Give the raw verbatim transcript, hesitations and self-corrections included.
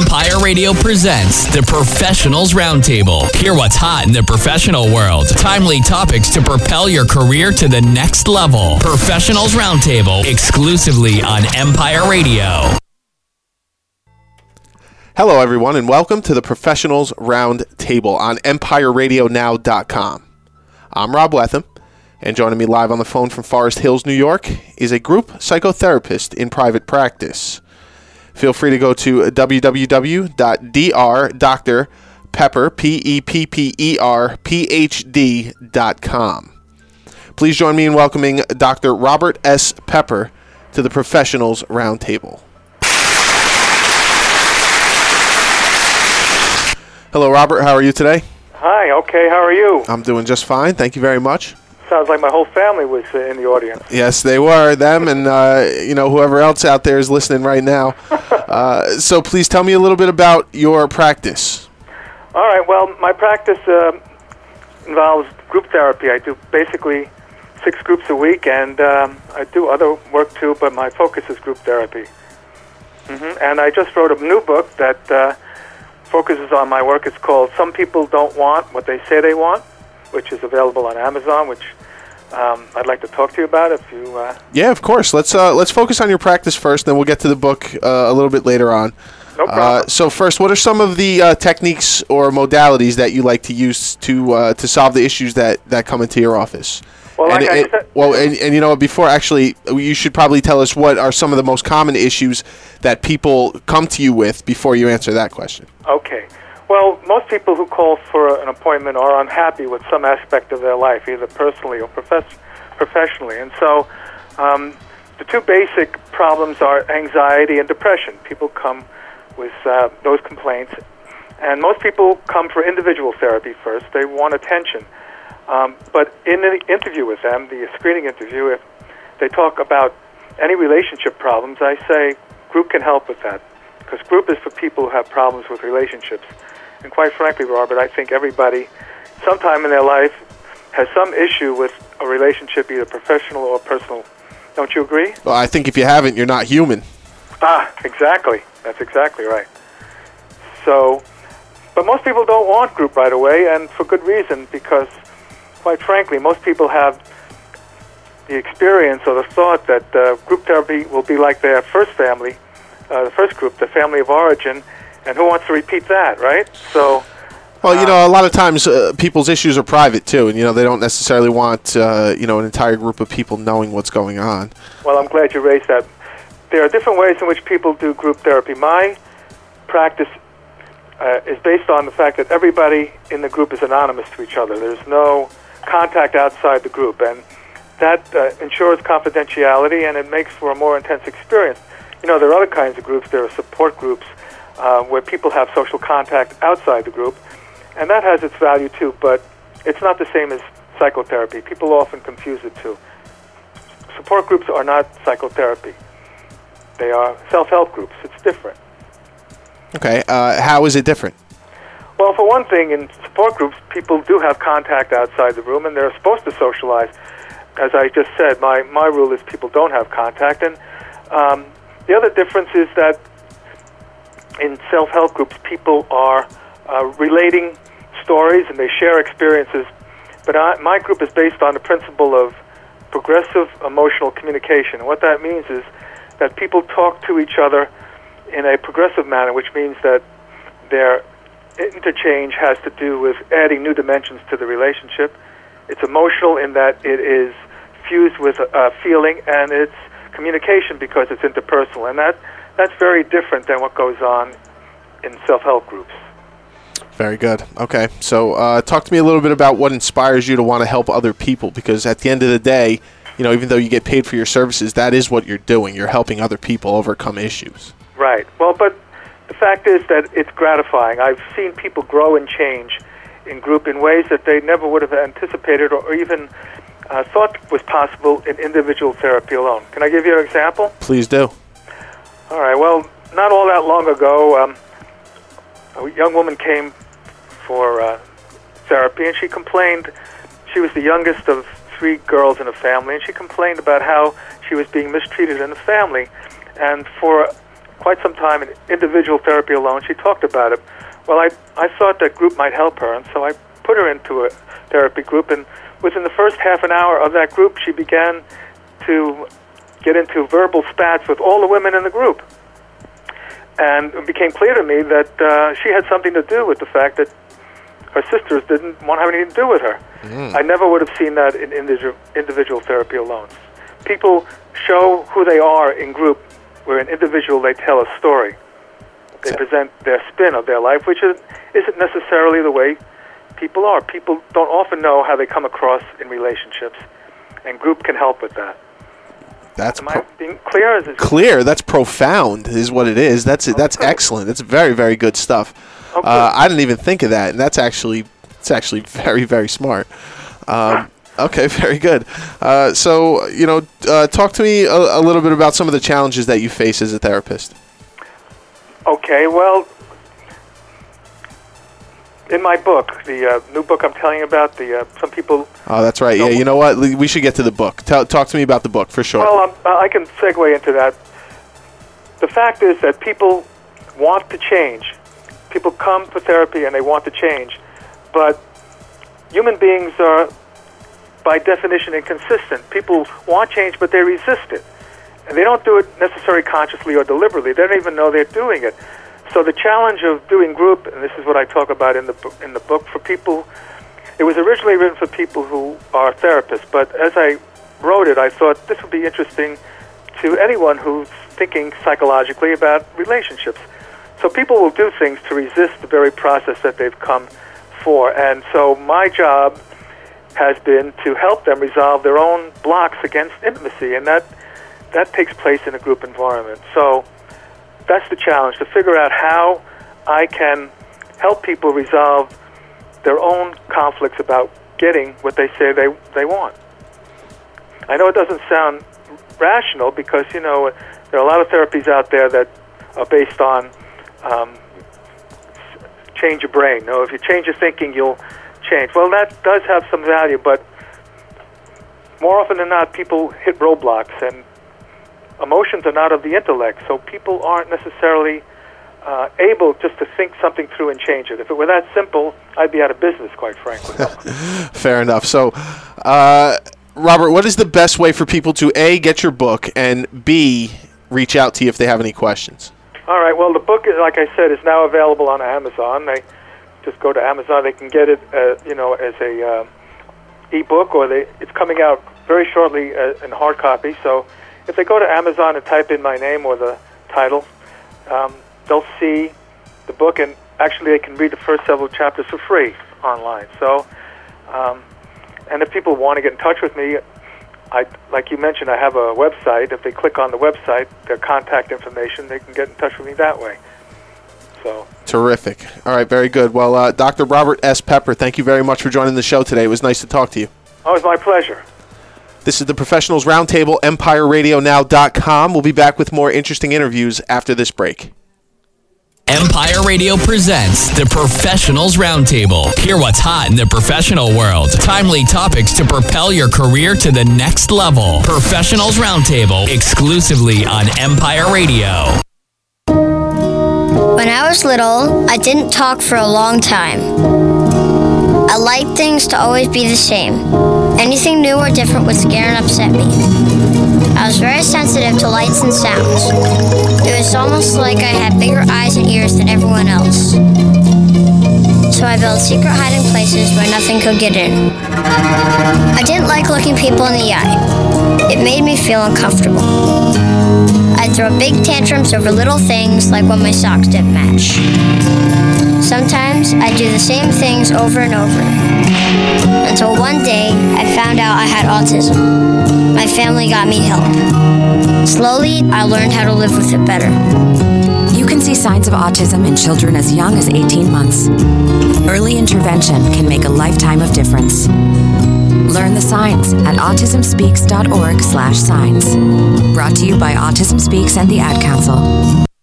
Empire Radio presents the Professionals Roundtable. Hear what's hot in the professional world. Timely topics to propel your career to the next level. Professionals Roundtable, exclusively on Empire Radio. Hello, everyone, and welcome to the Professionals Roundtable on Empire Radio Now dot com. I'm Rob Wetham, and joining me live on the phone from Forest Hills, New York, is a group psychotherapist in private practice. Feel free to go to w w w dot d r dr pepper p e p p e r p h d dot com. Please join me in welcoming Doctor Robert S. Pepper to the Professionals Roundtable. Hello, Robert. How are you today? Hi. Okay. How are you? I'm doing just fine. Thank you very much. Sounds like my whole family was uh, in the audience. Yes, they were. Them and, uh, you know, whoever else out there is listening right now. Uh, so please tell me a little bit about your practice. All right. Well, my practice uh, involves group therapy. I do basically six groups a week, and um, I do other work too, but my focus is group therapy. Mm-hmm. And I just wrote a new book that uh, focuses on my work. It's called Some People Don't Want What They Say They Want, which is available on Amazon, which um, I'd like to talk to you about if you... Uh... Yeah, of course. Let's uh, let's focus on your practice first, then we'll get to the book uh, a little bit later on. No problem. Uh, so first, what are some of the uh, techniques or modalities that you like to use to uh, to solve the issues that, that come into your office? Well, and, like I and, said... Well, and, and you know, before actually, you should probably tell us what are some of the most common issues that people come to you with before you answer that question. Okay. Well, most people who call for an appointment are unhappy with some aspect of their life, either personally or profess- professionally. And so um, the two basic problems are anxiety and depression. People come with uh, those complaints. And most people come for individual therapy first. They want attention. Um, but in the interview with them, the screening interview, if they talk about any relationship problems, I say group can help with that. Because group is for people who have problems with relationships. And quite frankly, Robert, I think everybody, sometime in their life, has some issue with a relationship, either professional or personal. Don't you agree? Well, I think if you haven't, you're not human. Ah, exactly. That's exactly right. So, but most people don't want group right away, and for good reason, because, quite frankly, most people have the experience or the thought that uh, group therapy will be like their first family, uh, the first group, the family of origin. And who wants to repeat that, right? So, well, you know, a lot of times uh, people's issues are private too, and you know they don't necessarily want uh, you know an entire group of people knowing what's going on. Well, I'm glad you raised that. There are different ways in which people do group therapy. My practice uh, is based on the fact that everybody in the group is anonymous to each other. There's no contact outside the group, and that uh, ensures confidentiality, and it makes for a more intense experience. You know, there are other kinds of groups. There are support groups. Uh, where people have social contact outside the group, and that has its value too, but it's not the same as psychotherapy. People often confuse the two. Support groups are not psychotherapy. They are self-help groups. It's different. Okay, uh, how is it different? Well, for one thing, in support groups, people do have contact outside the room, and they're supposed to socialize. As I just said, my, my rule is people don't have contact, and um, the other difference is that in self-help groups, people are uh, relating stories and they share experiences. But I, my group is based on the principle of progressive emotional communication. And what that means is that people talk to each other in a progressive manner, which means that their interchange has to do with adding new dimensions to the relationship. It's emotional in that it is fused with a, a feeling, and it's communication because it's interpersonal. And that That's very different than what goes on in self-help groups. Very good. Okay, so uh, talk to me a little bit about what inspires you to want to help other people, because at the end of the day, you know, even though you get paid for your services, that is what you're doing. You're helping other people overcome issues. Right. Well, but the fact is that it's gratifying. I've seen people grow and change in group in ways that they never would have anticipated or even uh, thought was possible in individual therapy alone. Can I give you an example? Please do. All right. Well, not all that long ago, um, a young woman came for uh, therapy, and she complained. She was the youngest of three girls in a family, and she complained about how she was being mistreated in the family. And for quite some time in individual therapy alone. She talked about it. Well, I, I thought that group might help her, and so I put her into a therapy group, and within the first half an hour of that group, she began to get into verbal spats with all the women in the group. And it became clear to me that uh, she had something to do with the fact that her sisters didn't want to have anything to do with her. Mm. I never would have seen that in individual, individual therapy alone. People show who they are in group, where in individual they tell a story. They present their spin of their life, which is, isn't necessarily the way people are. People don't often know how they come across in relationships, and group can help with that. That's Am I being clear? Is it clear. That's profound, is what it is. That's it. That's Okay. excellent. That's very, very good stuff. Okay. Uh, I didn't even think of that, and that's actually it's actually very, very smart. Um, okay, very good. Uh, so, you know, uh, talk to me a, a little bit about some of the challenges that you face as a therapist. Okay, well, in my book, the uh, new book I'm telling you about, the uh, some people... Oh, that's right. Yeah, you know what? We should get to the book. Tell, talk to me about the book, for sure. Well, um, I can segue into that. The fact is that people want to change. People come for therapy and they want to change. But human beings are, by definition, inconsistent. People want change, but they resist it. And they don't do it necessarily consciously or deliberately. They don't even know they're doing it. So the challenge of doing group, and this is what I talk about in the book, in the book for people, it was originally written for people who are therapists, but as I wrote it, I thought this would be interesting to anyone who's thinking psychologically about relationships. So people will do things to resist the very process that they've come for, and so my job has been to help them resolve their own blocks against intimacy, and that that takes place in a group environment. So that's the challenge, to figure out how I can help people resolve their own conflicts about getting what they say they, they want. I know it doesn't sound rational because, you know, there are a lot of therapies out there that are based on um, change your brain. You know, if you change your thinking, you'll change. Well, that does have some value, but more often than not, people hit roadblocks, and emotions are not of the intellect, so people aren't necessarily uh, able just to think something through and change it. If it were that simple, I'd be out of business, quite frankly. Fair enough. So, uh, Robert, what is the best way for people to, A, get your book, and B, reach out to you if they have any questions? All right. Well, the book, like I said, is now available on Amazon. They just go to Amazon. They can get it, uh, you know, as a uh, e-book, or they, it's coming out very shortly uh, in hard copy, so if they go to Amazon and type in my name or the title, um, they'll see the book, and actually they can read the first several chapters for free online. So, um, and if people want to get in touch with me, I, like you mentioned, I have a website. If they click on the website, their contact information, they can get in touch with me that way. So terrific. All right, very good. Well, uh, Doctor Robert S. Pepper, thank you very much for joining the show today. It was nice to talk to you. Oh, it's my pleasure. This is the Professionals Roundtable, Empire Radio Now dot com. We'll be back with more interesting interviews after this break. Empire Radio presents the Professionals Roundtable. Hear what's hot in the professional world. Timely topics to propel your career to the next level. Professionals Roundtable, exclusively on Empire Radio. When I was little, I didn't talk for a long time. I liked things to always be the same. Anything new or different would scare and upset me. I was very sensitive to lights and sounds. It was almost like I had bigger eyes and ears than everyone else. So I built secret hiding places where nothing could get in. I didn't like looking people in the eye. It made me feel uncomfortable. I'd throw big tantrums over little things, like when my socks didn't match. Sometimes I'd do the same things over and over. Until one day, I found out I had autism. My family got me help. Slowly, I learned how to live with it better. You can see signs of autism in children as young as eighteen months. Early intervention can make a lifetime of difference. Learn the signs at autism speaks dot org slash signs. Brought to you by Autism Speaks and the Ad Council.